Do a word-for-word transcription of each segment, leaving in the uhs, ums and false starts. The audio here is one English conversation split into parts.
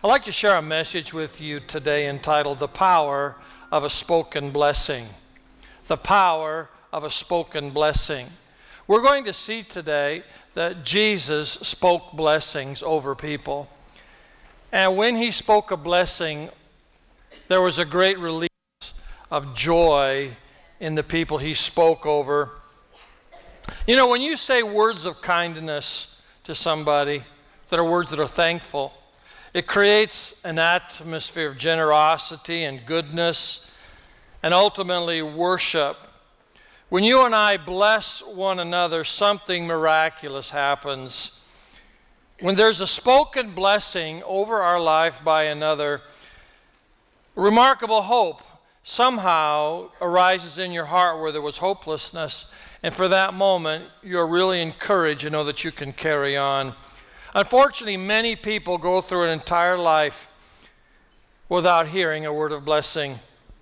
I'd like to share a message with you today entitled The Power of a Spoken Blessing. The Power of a Spoken Blessing. We're going to see today that Jesus spoke blessings over people. And when he spoke a blessing, there was a great release of joy in the people he spoke over. You know, when you say words of kindness to somebody that are words that are thankful, it creates an atmosphere of generosity and goodness and ultimately worship. When you and I bless one another, something miraculous happens. When there's a spoken blessing over our life by another, remarkable hope somehow arises in your heart where there was hopelessness. And for that moment, you're really encouraged to know that you can carry on. Unfortunately, many people go through an entire life without hearing a word of blessing.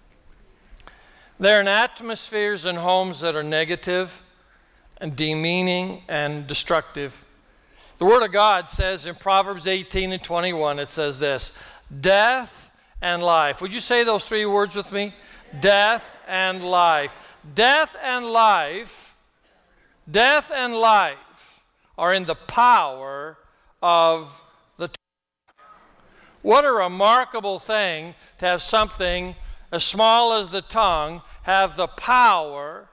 They're in atmospheres and homes that are negative and demeaning and destructive. The Word of God says in Proverbs eighteen and twenty-one, it says this, death and life. Would you say those three words with me? Death and life. Death and life, death and life are in the power of the tongue. What a remarkable thing to have something as small as the tongue have the power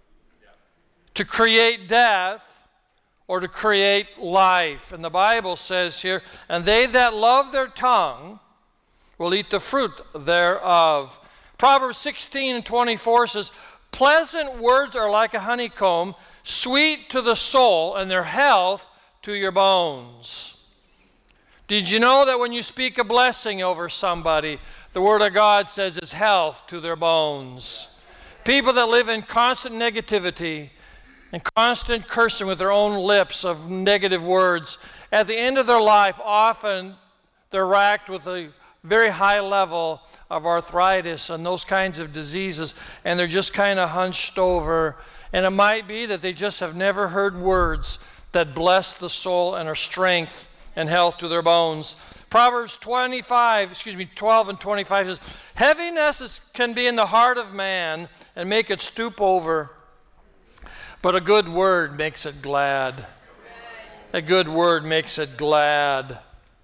to create death or to create life. And the Bible says here, and they that love their tongue will eat the fruit thereof. Proverbs sixteen and twenty-four says, pleasant words are like a honeycomb, sweet to the soul, and their health to your bones. Did you know that when you speak a blessing over somebody, the Word of God says it's health to their bones? People that live in constant negativity and constant cursing with their own lips of negative words, at the end of their life, often they're racked with a very high level of arthritis and those kinds of diseases, and they're just kind of hunched over. And it might be that they just have never heard words that bless the soul and are strength and health to their bones. Proverbs twenty-five, excuse me, twelve and twenty-five says, heaviness is, can be in the heart of man and make it stoop over, but a good word makes it glad. A good word makes it glad.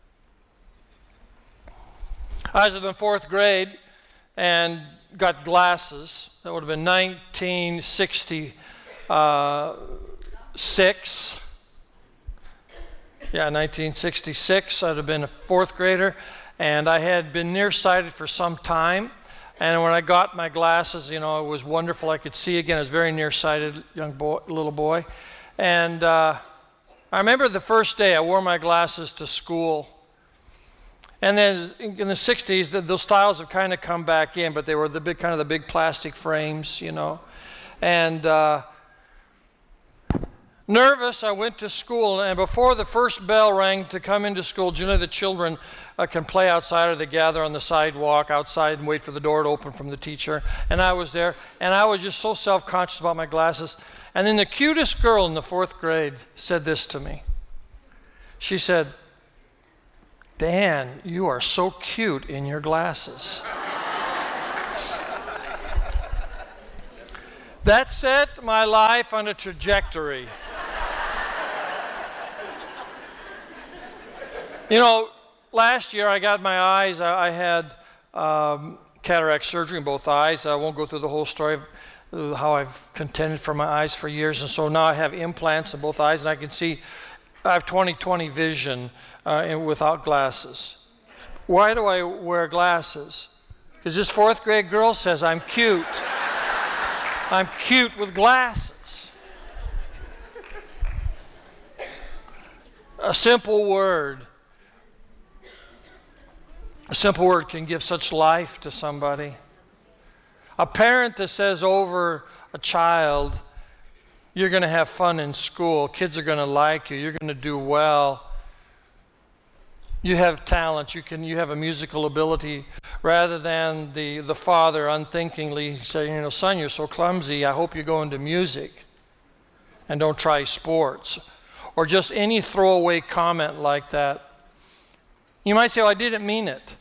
I was in the fourth grade and got glasses. That would have been nineteen sixty-six. Yeah, nineteen sixty-six. I'd have been a fourth grader, and I had been nearsighted for some time. And when I got my glasses, you know, it was wonderful. I could see again. I was a very nearsighted young boy, little boy. And uh, I remember the first day I wore my glasses to school. And then in the sixties, the, those styles have kind of come back in, but they were the big, kind of the big plastic frames, you know. And uh, nervous, I went to school, and before the first bell rang to come into school, generally the children uh, can play outside or they gather on the sidewalk outside and wait for the door to open from the teacher. And I was there, and I was just so self-conscious about my glasses. And then the cutest girl in the fourth grade said this to me. She said, Dan, you are so cute in your glasses. That set my life on a trajectory. You know, last year I got my eyes, I, I had um, cataract surgery in both eyes. I won't go through the whole story of how I've contended for my eyes for years. And so now I have implants in both eyes, and I can see, I have twenty twenty vision uh, and without glasses. Why do I wear glasses? Because this fourth grade girl says I'm cute. I'm cute with glasses. A simple word. A simple word can give such life to somebody. A parent that says over a child, you're going to have fun in school, kids are going to like you, you're going to do well. You have talent, you can you have a musical ability, rather than the, the father unthinkingly saying, you know, son, you're so clumsy, I hope you go into music and don't try sports. Or just any throwaway comment like that. You might say, well, I didn't mean it.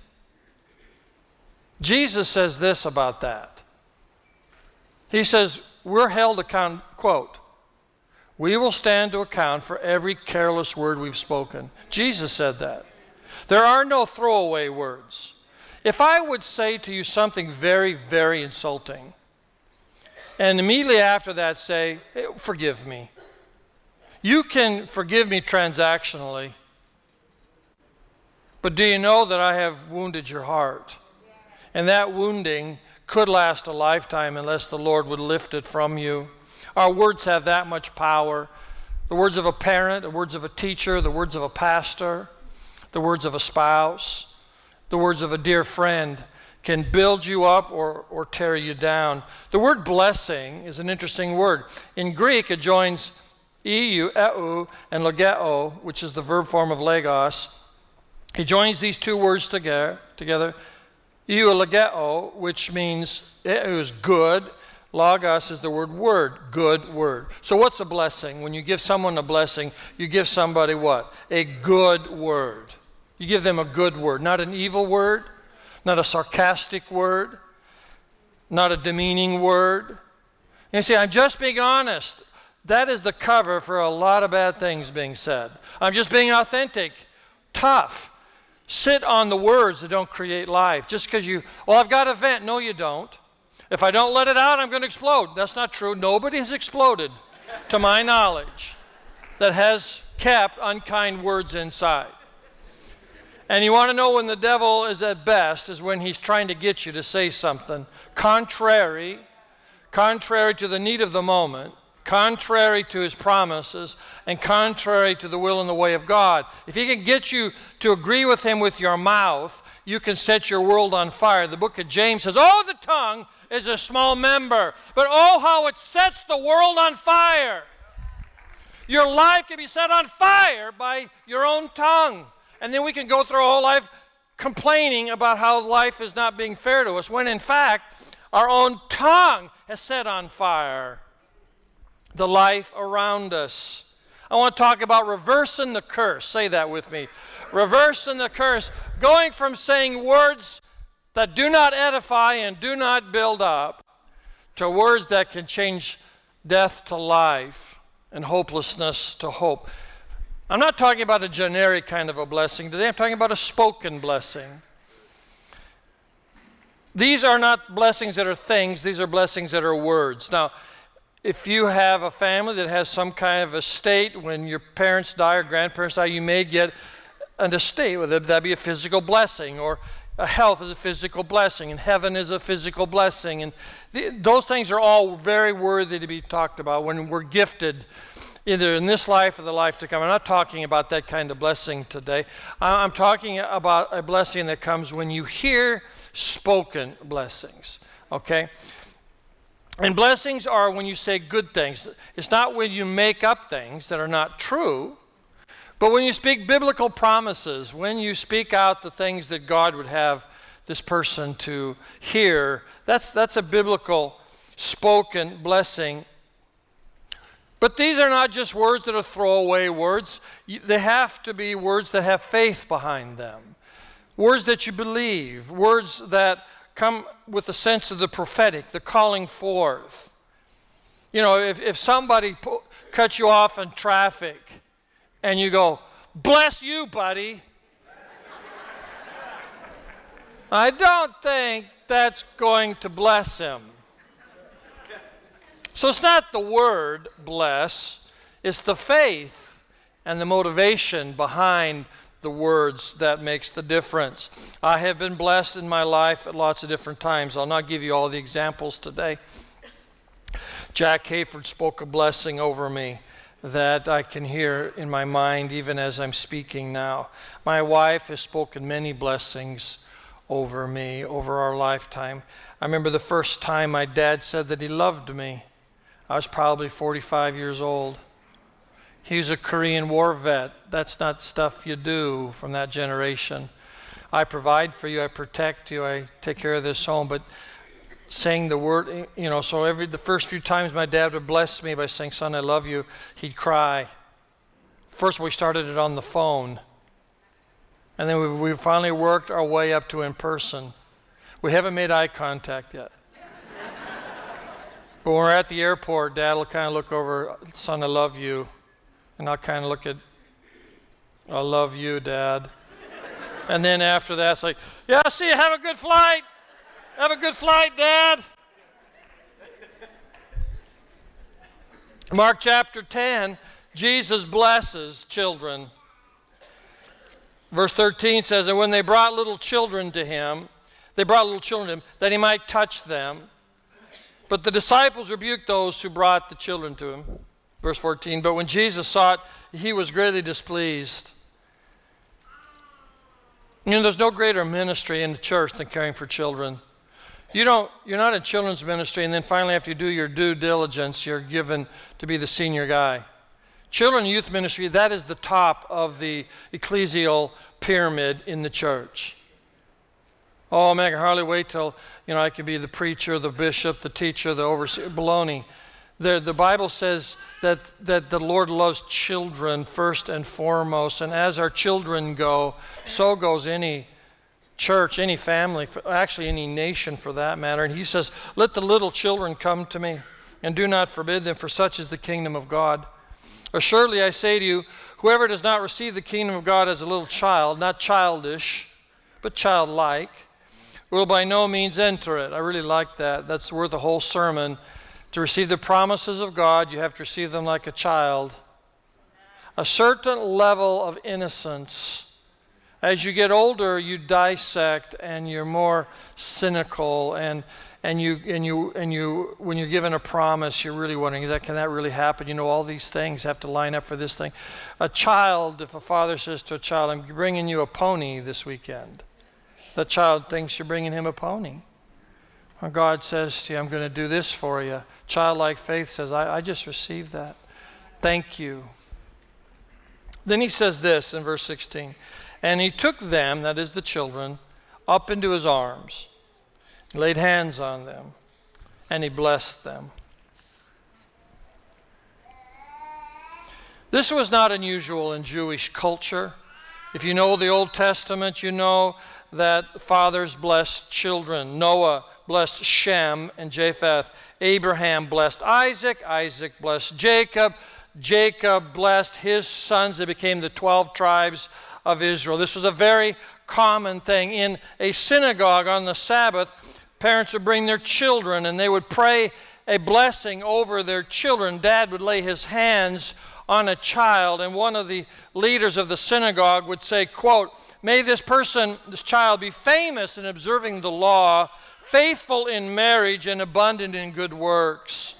Jesus says this about that. He says, we're held account, quote, we will stand to account for every careless word we've spoken. Jesus said that. There are no throwaway words. If I would say to you something very, very insulting, and immediately after that say, hey, forgive me. You can forgive me transactionally, but do you know that I have wounded your heart? And that wounding could last a lifetime unless the Lord would lift it from you. Our words have that much power. The words of a parent, the words of a teacher, the words of a pastor, the words of a spouse, the words of a dear friend can build you up or, or tear you down. The word blessing is an interesting word. In Greek, it joins eu, eu, and logeo, which is the verb form of legos. He joins these two words together, together. Eu logeo, which means eu is good. Logos is the word word, good word. So what's a blessing? When you give someone a blessing, you give somebody what? A good word. You give them a good word, not an evil word, not a sarcastic word, not a demeaning word. And you say, I'm just being honest. That is the cover for a lot of bad things being said. I'm just being authentic, tough. Sit on the words that don't create life. Just because you, well, I've got a vent. No, you don't. If I don't let it out, I'm going to explode. That's not true. Nobody has exploded, to my knowledge, that has kept unkind words inside. And you want to know when the devil is at best is when he's trying to get you to say something contrary, contrary to the need of the moment, contrary to his promises, and contrary to the will and the way of God. If he can get you to agree with him with your mouth, you can set your world on fire. The book of James says, oh, the tongue is a small member, but oh, how it sets the world on fire. Your life can be set on fire by your own tongue. And then we can go through our whole life complaining about how life is not being fair to us, when in fact, our own tongue has set on fire the life around us. I want to talk about reversing the curse. Say that with me. Reversing the curse. Going from saying words that do not edify and do not build up to words that can change death to life and hopelessness to hope. I'm not talking about a generic kind of a blessing today. I'm talking about a spoken blessing. These are not blessings that are things. These are blessings that are words. Now, if you have a family that has some kind of estate, when your parents die or grandparents die, you may get an estate. That'd be a physical blessing, or a health is a physical blessing, and heaven is a physical blessing. And the, those things are all very worthy to be talked about when we're gifted, either in this life or the life to come. I'm not talking about that kind of blessing today. I'm talking about a blessing that comes when you hear spoken blessings, okay? And blessings are when you say good things. It's not when you make up things that are not true, but when you speak biblical promises, when you speak out the things that God would have this person to hear, that's, that's a biblical spoken blessing. But these are not just words that are throwaway words. They have to be words that have faith behind them. Words that you believe. Words that come with the sense of the prophetic, the calling forth. You know, if, if somebody po- cuts you off in traffic and you go, bless you, buddy. I don't think that's going to bless him. So it's not the word bless, it's the faith and the motivation behind the words that makes the difference. I have been blessed in my life at lots of different times. I'll not give you all the examples today. Jack Hayford spoke a blessing over me that I can hear in my mind even as I'm speaking now. My wife has spoken many blessings over me, over our lifetime. I remember the first time my dad said that he loved me. I was probably forty-five years old. He was a Korean War vet. That's not stuff you do from that generation. I provide for you, I protect you, I take care of this home. But saying the word, you know, so every the first few times my dad would bless me by saying, son, I love you, he'd cry. First we started it on the phone. And then we've, we've finally worked our way up to in person. We haven't made eye contact yet. But when we're at the airport, Dad will kind of look over, son, I love you. And I'll kind of look at, I love you, Dad. And then after that, it's like, yeah, see you, have a good flight. Have a good flight, Dad. Mark chapter ten, Jesus blesses children. Verse thirteen says, and when they brought little children to him, they brought little children to him, that he might touch them. But the disciples rebuked those who brought the children to him. Verse fourteen, but when Jesus saw it, he was greatly displeased. You know, there's no greater ministry in the church than caring for children. You don't, you're not in children's ministry, and then finally after you do your due diligence, you're given to be the senior guy. Children and youth ministry, that is the top of the ecclesial pyramid in the church. Oh, man, I can hardly wait till, you know, I can be the preacher, the bishop, the teacher, the overseer. Baloney. The, the Bible says that, that the Lord loves children first and foremost, and as our children go, so goes any church, any family, actually any nation for that matter. And he says, let the little children come to me, and do not forbid them, for such is the kingdom of God. Assuredly, I say to you, whoever does not receive the kingdom of God as a little child, not childish, but childlike, will by no means enter it. I really like that. That's worth a whole sermon. To receive the promises of God, you have to receive them like a child. A certain level of innocence. As you get older, you dissect and you're more cynical, and and you and you and you when you're given a promise, you're really wondering, that can that really happen? You know, all these things have to line up for this thing. A child, if a father says to a child, I'm bringing you a pony this weekend, the child thinks you're bringing him a pony. Or God says to you, I'm going to do this for you. Childlike faith says, I, I just received that. Thank you. Then he says this in verse sixteen. And he took them, that is the children, up into his arms, laid hands on them, and he blessed them. This was not unusual in Jewish culture. If you know the Old Testament, you know that fathers blessed children. Noah blessed Shem and Japheth. Abraham blessed Isaac. Isaac blessed Jacob. Jacob blessed his sons. They became the twelve tribes of Israel. This was a very common thing. In a synagogue on the Sabbath, parents would bring their children and they would pray a blessing over their children. Dad would lay his hands on a child, and one of the leaders of the synagogue would say, quote, may this person, this child, be famous in observing the law, faithful in marriage, and abundant in good works.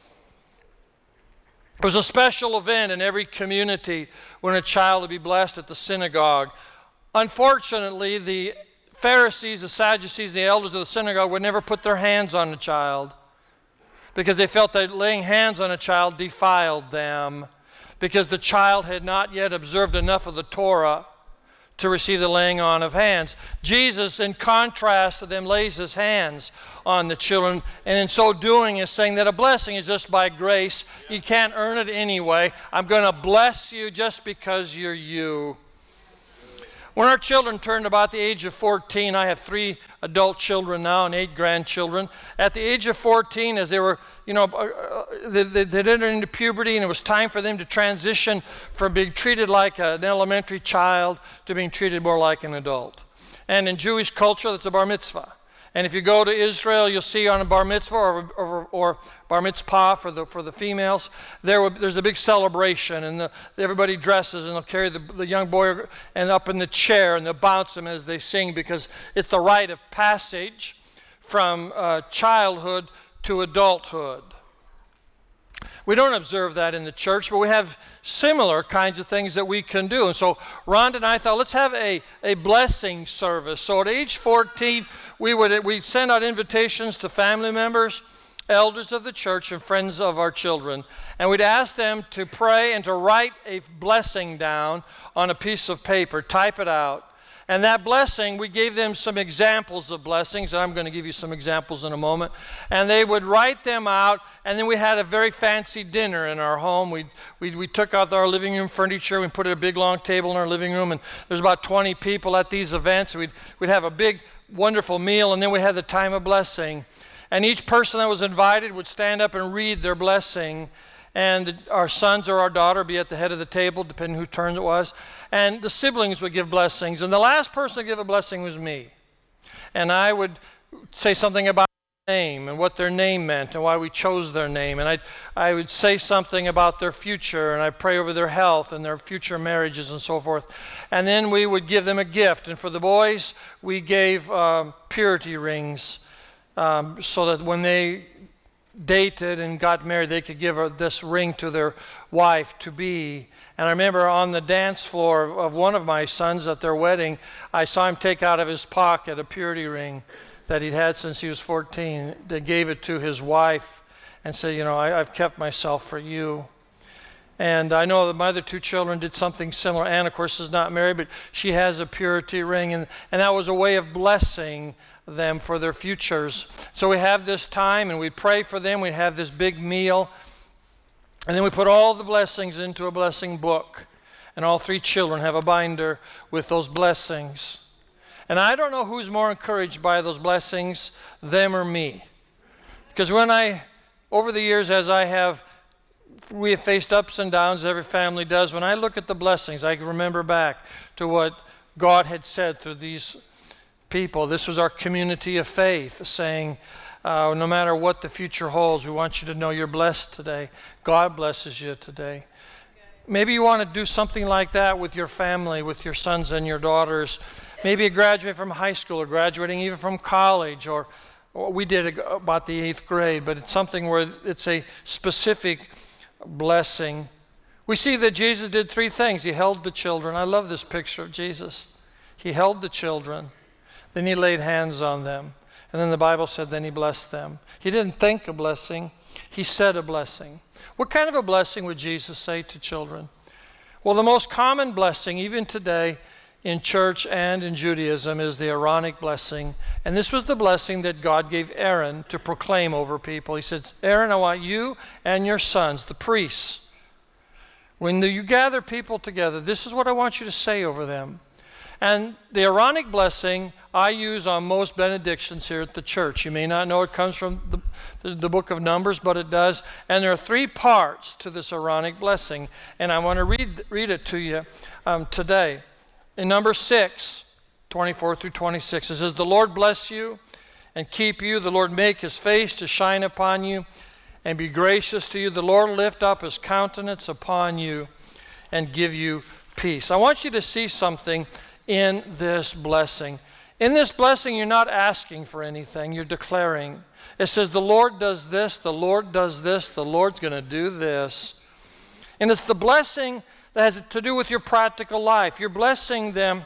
It was a special event in every community when a child would be blessed at the synagogue. Unfortunately, the Pharisees, the Sadducees, the elders of the synagogue would never put their hands on a child because they felt that laying hands on a child defiled them, because the child had not yet observed enough of the Torah to receive the laying on of hands. Jesus, in contrast to them, lays his hands on the children, and in so doing is saying that a blessing is just by grace. You can't earn it anyway. I'm going to bless you just because you're you. When our children turned about the age of fourteen, I have three adult children now and eight grandchildren. At the age of fourteen, as they were, you know, they, they, they entered into puberty, and it was time for them to transition from being treated like an elementary child to being treated more like an adult. And in Jewish culture, that's a bar mitzvah. And if you go to Israel, you'll see on a bar mitzvah or, or, or bar mitzvah for the for the females, there will, there's a big celebration, and the, everybody dresses, and they'll carry the, the young boy and up in the chair, and they'll bounce him as they sing, because it's the rite of passage from uh, childhood to adulthood. We don't observe that in the church, but we have similar kinds of things that we can do. And so Rhonda and I thought, let's have a, a blessing service. So at age fourteen, we would we'd send out invitations to family members, elders of the church, and friends of our children. And we'd ask them to pray and to write a blessing down on a piece of paper, type it out, And that blessing, we gave them some examples of blessings, and I'm going to give you some examples in a moment. And they would write them out, and then we had a very fancy dinner in our home. We we we took out our living room furniture, we put a big long table in our living room, and there's about twenty people at these events. We'd we'd have a big, wonderful meal, and then we had the time of blessing. And each person that was invited would stand up and read their blessing. And our sons or our daughter would be at the head of the table, depending whose turn it was. And the siblings would give blessings. And the last person to give a blessing was me. And I would say something about their name and what their name meant and why we chose their name. And I I would say something about their future, and I'd pray over their health and their future marriages and so forth. And then we would give them a gift. And for the boys, we gave um, purity rings um, so that when they dated and got married, they could give her this ring to their wife to be. And I remember on the dance floor of, of one of my sons at their wedding, I saw him take out of his pocket a purity ring that he'd had since he was fourteen. They gave it to his wife and said, you know, I, I've kept myself for you. And I know that my other two children did something similar. Anne, of course, is not married, but she has a purity ring, and, and that was a way of blessing them for their futures. So we have this time, and we pray for them. We have this big meal, and then we put all the blessings into a blessing book, and all three children have a binder with those blessings. And I don't know who's more encouraged by those blessings, them or me. Because when I, over the years, as I have, we have faced ups and downs, every family does. When I look at the blessings, I can remember back to what God had said through these people. This was our community of faith saying, uh, no matter what the future holds, we want you to know you're blessed today. God blesses you today. Maybe you want to do something like that with your family, with your sons and your daughters. Maybe you graduate from high school or graduating even from college, or, or we did about the eighth grade, but it's something where it's a specific blessing. We see that Jesus did three things. He held the children. I love this picture of Jesus. He held the children. Then he laid hands on them. And then the Bible said, then he blessed them. He didn't think a blessing. He said a blessing. What kind of a blessing would Jesus say to children? Well, the most common blessing, even today in church and in Judaism, is the Aaronic blessing. And this was the blessing that God gave Aaron to proclaim over people. He said, Aaron, I want you and your sons, the priests, when you gather people together, this is what I want you to say over them. And the Aaronic blessing I use on most benedictions here at the church. You may not know it comes from the, the, the book of Numbers, but it does. And there are three parts to this Aaronic blessing. And I want to read, read it to you um, today. In number six, twenty-four through twenty-six, it says, the Lord bless you and keep you. The Lord make his face to shine upon you and be gracious to you. The Lord lift up his countenance upon you and give you peace. I want you to see something in this blessing. In this blessing, you're not asking for anything. You're declaring. It says, the Lord does this, the Lord does this, the Lord's going to do this. And it's the blessing that has to do with your practical life. You're blessing them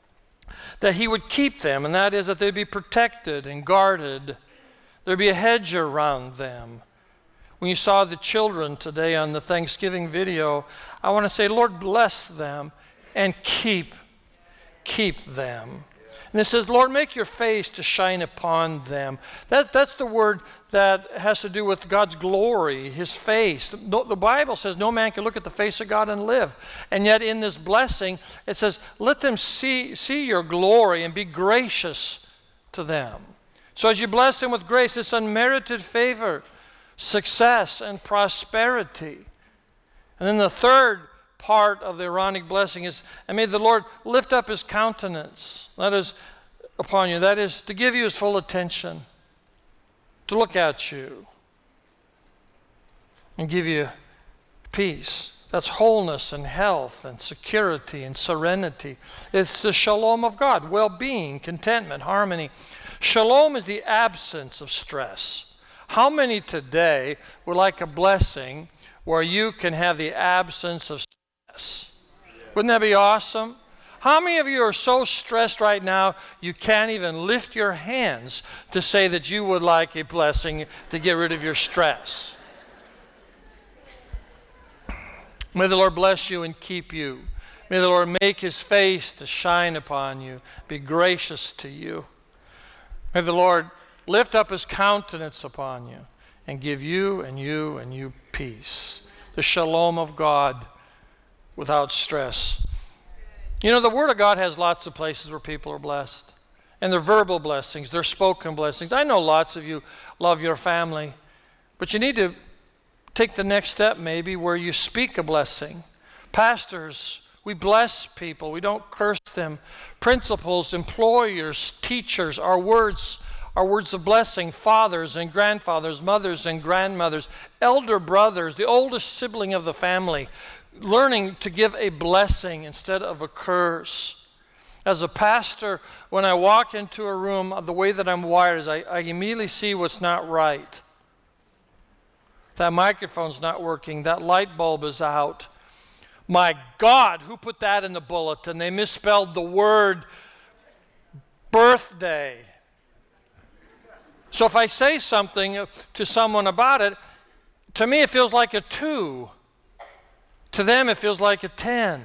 that he would keep them, and that is that they'd be protected and guarded. There'd be a hedge around them. When you saw the children today on the Thanksgiving video, I want to say, Lord, bless them and keep, keep them. And it says, Lord, make your face to shine upon them. That, that's the word that has to do with God's glory, his face. The, the Bible says no man can look at the face of God and live. And yet in this blessing, it says, let them see, see your glory and be gracious to them. So as you bless them with grace, it's unmerited favor, success, and prosperity. And then the third part of the Aaronic blessing is, and may the Lord lift up his countenance, that is, upon you. That is, to give you his full attention, to look at you, and give you peace. That's wholeness and health and security and serenity. It's the shalom of God, well-being, contentment, harmony. Shalom is the absence of stress. How many today would like a blessing where you can have the absence of stress? Wouldn't that be awesome? How many of you are so stressed right now you can't even lift your hands to say that you would like a blessing to get rid of your stress? May the Lord bless you and keep you. May the Lord make his face to shine upon you, be gracious to you. May the Lord lift up his countenance upon you and give you and you and you peace. The shalom of God without stress. You know, the Word of God has lots of places where people are blessed. And they're verbal blessings, they're spoken blessings. I know lots of you love your family, but you need to take the next step maybe where you speak a blessing. Pastors, we bless people, we don't curse them. Principals, employers, teachers, our words are words of blessing. Fathers and grandfathers, mothers and grandmothers, elder brothers, the oldest sibling of the family, learning to give a blessing instead of a curse. As a pastor, when I walk into a room, the way that I'm wired is I, I immediately see what's not right. That microphone's not working, that light bulb is out. My God, who put that in the bulletin? They misspelled the word birthday. So if I say something to someone about it, to me it feels like a two. To them it feels like a ten.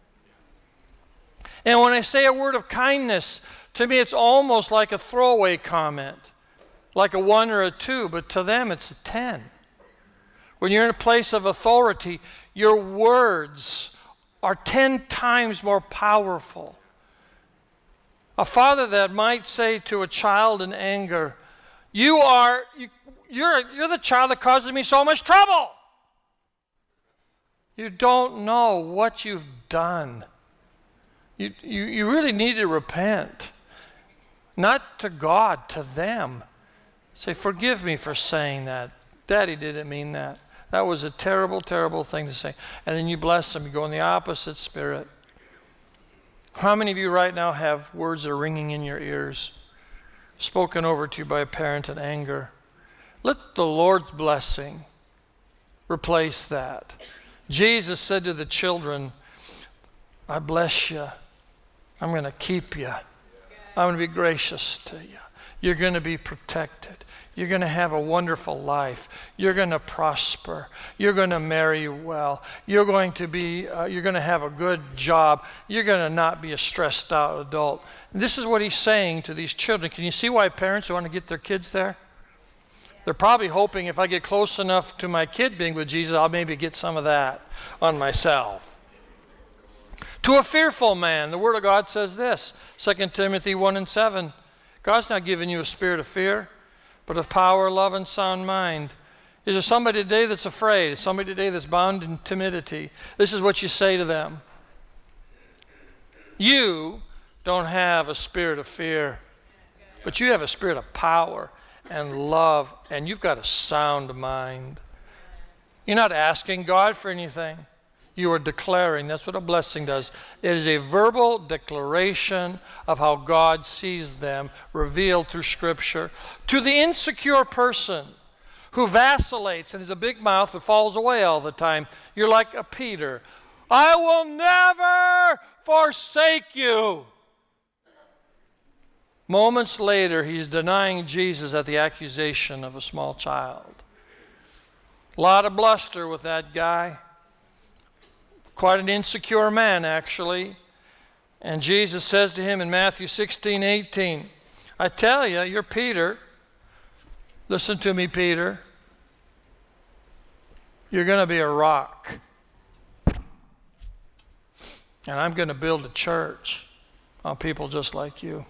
And when I say a word of kindness, to me it's almost like a throwaway comment, like a one or a two, but to them it's a ten. When you're in a place of authority, your words are ten times more powerful. A father that might say to a child in anger, you are, you, you're, you're the child that causes me so much trouble. You don't know what you've done. You, you, you really need to repent. Not to God, to them. Say, forgive me for saying that. Daddy didn't mean that. That was a terrible, terrible thing to say. And then you bless them. You go in the opposite spirit. How many of you right now have words that are ringing in your ears, spoken over to you by a parent in anger? Let the Lord's blessing replace that. Jesus said to the children, I bless you. I'm going to keep you. I'm going to be gracious to you. You're going to be protected. You're going to have a wonderful life. You're going to prosper. You're going to marry well. You're going to be, uh, you're going to have a good job. You're going to not be a stressed out adult. And this is what he's saying to these children. Can you see why parents want to get their kids there? They're probably hoping if I get close enough to my kid being with Jesus, I'll maybe get some of that on myself. To a fearful man, the Word of God says this, Second Timothy one and seven, God's not giving you a spirit of fear, but of power, love, and sound mind. Is there somebody today that's afraid? Is somebody today that's bound in timidity? This is what you say to them. You don't have a spirit of fear, but you have a spirit of power and love, and you've got a sound mind. You're not asking God for anything. You are declaring. That's what a blessing does. It is a verbal declaration of how God sees them, revealed through Scripture. To the insecure person who vacillates and has a big mouth but falls away all the time, you're like a Peter. I will never forsake you. Moments later, he's denying Jesus at the accusation of a small child. A lot of bluster with that guy. Quite an insecure man, actually. And Jesus says to him in Matthew sixteen, eighteen, I tell you, you're Peter. Listen to me, Peter. You're going to be a rock. And I'm going to build a church on people just like you.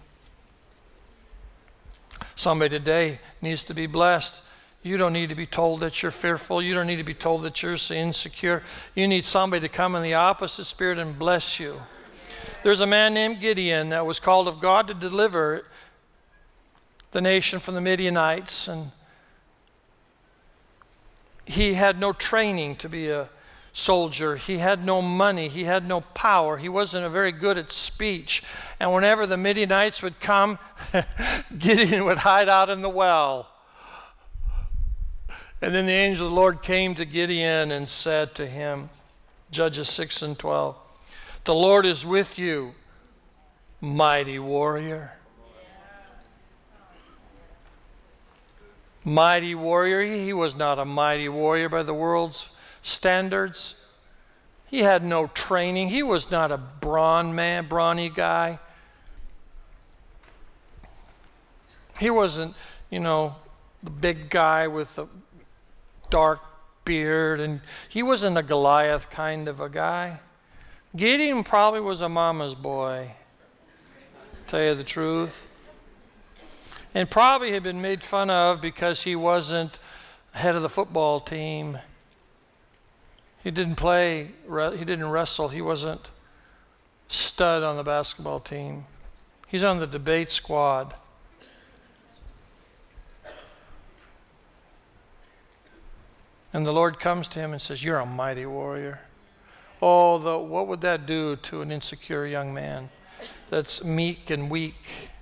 Somebody today needs to be blessed. You don't need to be told that you're fearful. You don't need to be told that you're insecure. You need somebody to come in the opposite spirit and bless you. There's a man named Gideon that was called of God to deliver the nation from the Midianites, and he had no training to be a soldier. He had no money. He had no power. He wasn't very good at speech. And whenever the Midianites would come, Gideon would hide out in the well. And then the angel of the Lord came to Gideon and said to him, Judges six and twelve, the Lord is with you, mighty warrior. Mighty warrior. He was not a mighty warrior by the world's standards. He had no training. He was not a brawn man, brawny guy. He wasn't, you know, the big guy with the dark beard, and he wasn't a Goliath kind of a guy. Gideon probably was a mama's boy, tell you the truth. And probably had been made fun of because he wasn't head of the football team. He didn't play, he didn't wrestle, he wasn't stud on the basketball team. He's on the debate squad. And the Lord comes to him and says, "You're a mighty warrior." Oh, the, what would that do to an insecure young man that's meek and weak?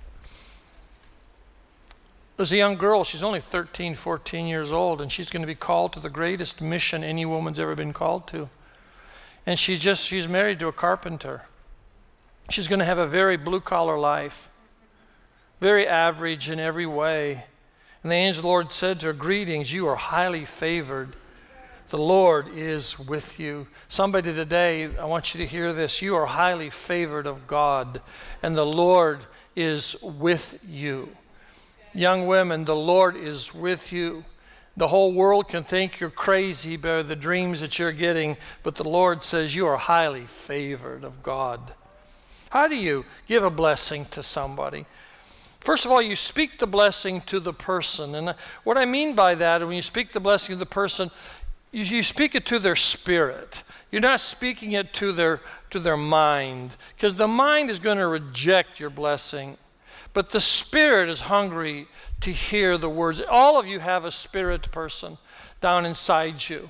There's a young girl, she's only thirteen, fourteen years old, and she's going to be called to the greatest mission any woman's ever been called to. And she's just, she's married to a carpenter. She's going to have a very blue-collar life, very average in every way. And the angel of the Lord said to her, "Greetings, you are highly favored. The Lord is with you." Somebody today, I want you to hear this. You are highly favored of God, and the Lord is with you. Young women, the Lord is with you. The whole world can think you're crazy by the dreams that you're getting, but the Lord says you are highly favored of God. How do you give a blessing to somebody? First of all, you speak the blessing to the person. And what I mean by that, when you speak the blessing to the person, you, you speak it to their spirit. You're not speaking it to their, to their mind, because the mind is going to reject your blessing. But the spirit is hungry to hear the words. All of you have a spirit person down inside you.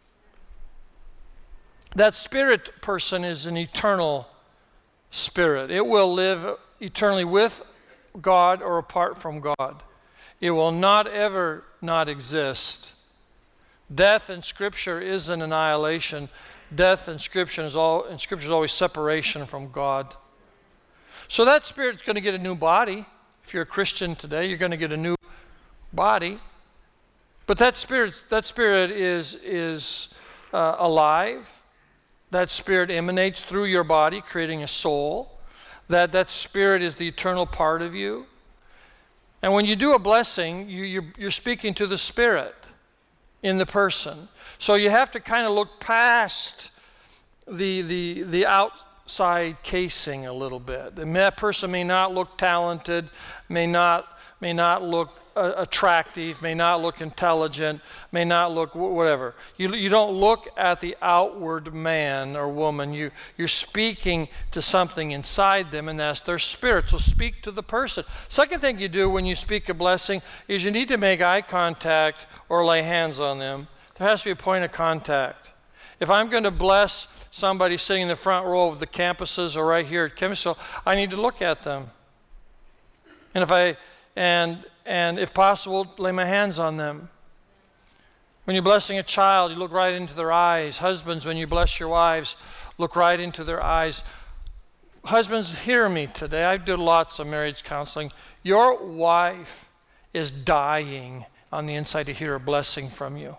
That spirit person is an eternal spirit. It will live eternally with God or apart from God. It will not ever not exist. Death in Scripture isn't annihilation. Death in Scripture is all in Scripture is always separation from God. So that spirit's going to get a new body. If you're a Christian today, you're going to get a new body. But that spirit, that spirit is is uh, alive. That spirit emanates through your body, creating a soul. That that spirit is the eternal part of you. And when you do a blessing, you, you're, you're speaking to the spirit in the person. So you have to kind of look past the the the out. Side casing a little bit. That person may not look talented, may not may not look uh, attractive, may not look intelligent, may not look w- whatever. You you don't look at the outward man or woman. You you're speaking to something inside them, and that's their spirit. So speak to the person. Second thing you do when you speak a blessing is you need to make eye contact or lay hands on them. There has to be a point of contact. If I'm going to bless somebody sitting in the front row of the campuses or right here at Kimmsville, I need to look at them. And if I and and if possible, lay my hands on them. When you're blessing a child, you look right into their eyes. Husbands, when you bless your wives, look right into their eyes. Husbands, hear me today. I do lots of marriage counseling. Your wife is dying on the inside to hear a blessing from you.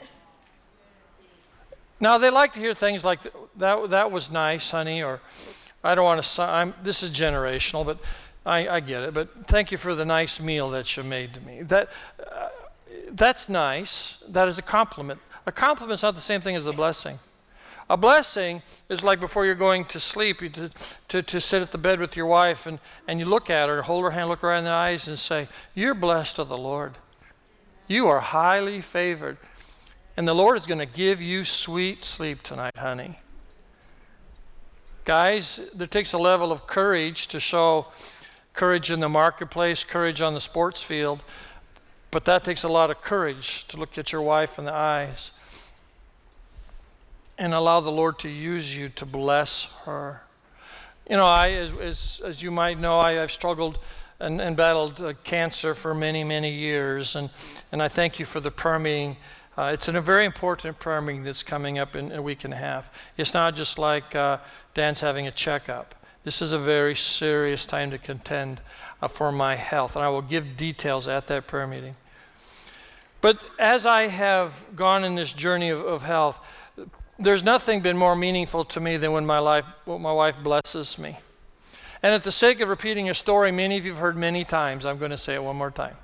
Now, they like to hear things like, that That was nice, honey, or I don't want to, I'm, this is generational, but I, I get it. But thank you for the nice meal that you made to me. That uh, That's nice. That is a compliment. A compliment is not the same thing as a blessing. A blessing is like before you're going to sleep, you to, to, to sit at the bed with your wife and, and you look at her, hold her hand, look her right in the eyes and say, "You're blessed of the Lord. You are highly favored. And the Lord is going to give you sweet sleep tonight, honey." Guys, there takes a level of courage to show courage in the marketplace, courage on the sports field, but that takes a lot of courage to look at your wife in the eyes and allow the Lord to use you to bless her. You know, I, as, as, as you might know, I, I've struggled and, and battled uh, cancer for many, many years, and, and I thank you for the prayer meeting. Uh, it's a very important prayer meeting that's coming up in a week and a half. It's not just like uh, Dan's having a checkup. This is a very serious time to contend uh, for my health, and I will give details at that prayer meeting. But as I have gone in this journey of, of health, there's nothing been more meaningful to me than when my life, when my wife blesses me. And at the sake of repeating a story many of you have heard many times, I'm going to say it one more time.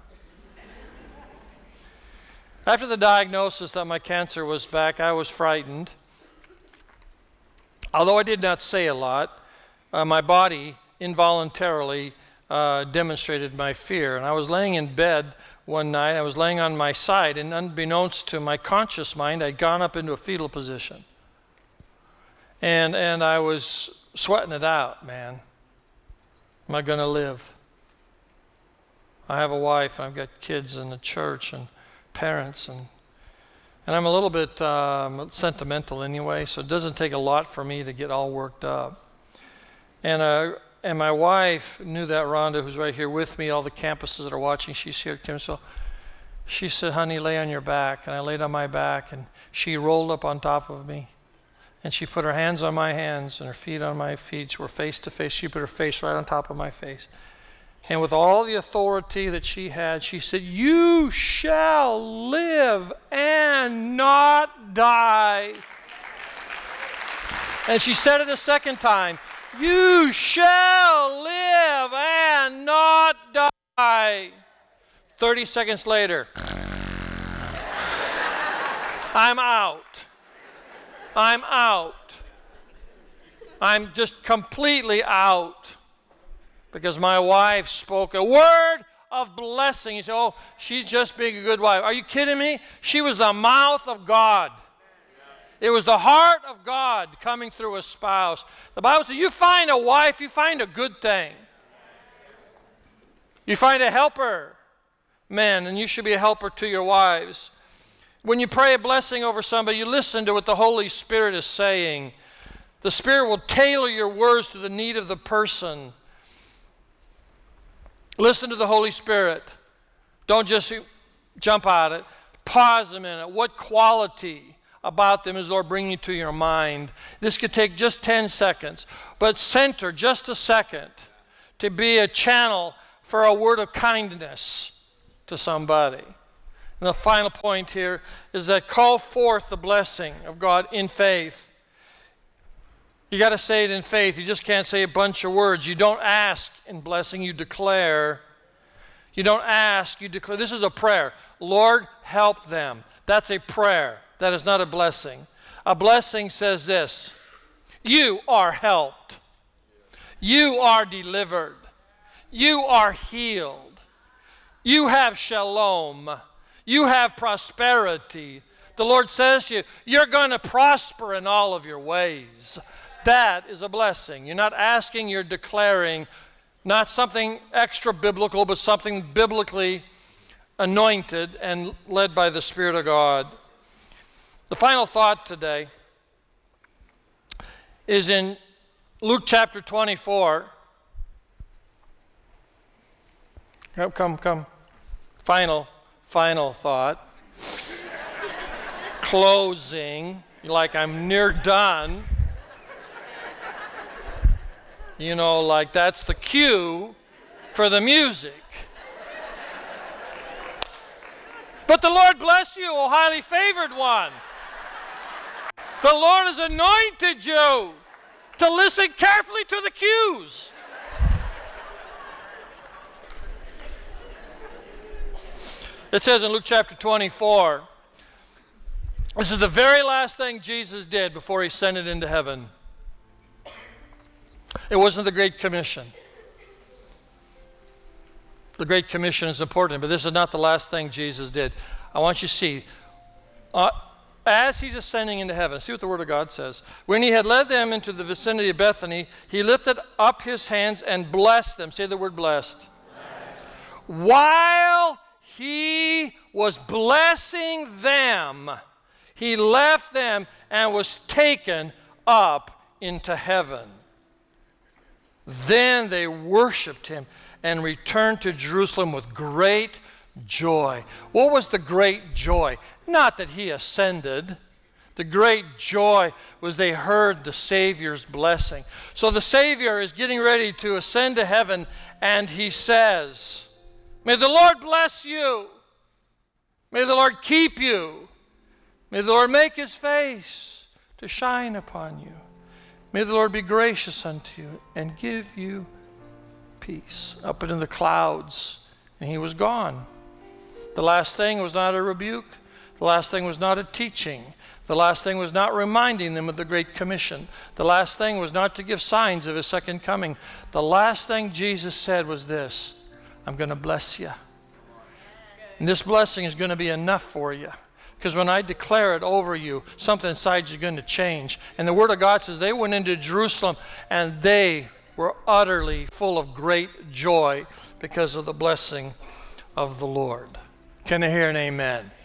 After the diagnosis that my cancer was back, I was frightened. Although I did not say a lot, uh, my body involuntarily uh, demonstrated my fear. And I was laying in bed one night, I was laying on my side, and unbeknownst to my conscious mind, I'd gone up into a fetal position. And, and I was sweating it out, man. Am I going to live? I have a wife, and I've got kids in the church and parents, and and I'm a little bit um, sentimental anyway, so it doesn't take a lot for me to get all worked up. And uh, and my wife knew that, Rhonda, who's right here with me, all the campuses that are watching, she's here at Kim. So she said, honey, lay on your back. And I laid on my back, and she rolled up on top of me. And she put her hands on my hands and her feet on my feet. We're face to face. She put her face right on top of my face. And with all the authority that she had, she said, you shall live and not die. And she said it a second time, you shall live and not die. thirty seconds later, I'm out. I'm out. I'm just completely out. Because my wife spoke a word of blessing. You say, oh, she's just being a good wife. Are you kidding me? She was the mouth of God. It was the heart of God coming through a spouse. The Bible says, you find a wife, you find a good thing. You find a helper, men, and you should be a helper to your wives. When you pray a blessing over somebody, you listen to what the Holy Spirit is saying. The Spirit will tailor your words to the need of the person. Listen to the Holy Spirit. Don't just jump at it. Pause a minute. What quality about them is Lord bringing to your mind? This could take just ten seconds, but center just a second to be a channel for a word of kindness to somebody. And the final point here is that call forth the blessing of God in faith. You got to say it in faith. You just can't say a bunch of words. You don't ask in blessing, you declare. You don't ask, you declare. This is a prayer. Lord, help them. That's a prayer. That is not a blessing. A blessing says this: you are helped. You are delivered. You are healed. You have shalom. You have prosperity. The Lord says to you, you're going to prosper in all of your ways. That is a blessing. You're not asking, you're declaring, not something extra biblical, but something biblically anointed and led by the Spirit of God. The final thought today is in Luke chapter twenty-four. Come, come, come. Final, final thought. Closing, like I'm near done. You know, like that's the cue for the music. But the Lord bless you, O highly favored one. The Lord has anointed you to listen carefully to the cues. It says in Luke chapter twenty-four, this is the very last thing Jesus did before he ascended into heaven. It wasn't the Great Commission. The Great Commission is important, but this is not the last thing Jesus did. I want you to see, uh, as he's ascending into heaven, see what the Word of God says. When he had led them into the vicinity of Bethany, he lifted up his hands and blessed them. Say the word blessed. Blessed. While he was blessing them, he left them and was taken up into heaven. Then they worshiped him and returned to Jerusalem with great joy. What was the great joy? Not that he ascended. The great joy was they heard the Savior's blessing. So the Savior is getting ready to ascend to heaven, and he says, may the Lord bless you. May the Lord keep you. May the Lord make his face to shine upon you. May the Lord be gracious unto you and give you peace. Up into the clouds, and he was gone. The last thing was not a rebuke. The last thing was not a teaching. The last thing was not reminding them of the Great Commission. The last thing was not to give signs of his second coming. The last thing Jesus said was this: I'm going to bless you. And this blessing is going to be enough for you. Because when I declare it over you, something inside you is going to change. And the Word of God says they went into Jerusalem and they were utterly full of great joy because of the blessing of the Lord. Can I hear an amen?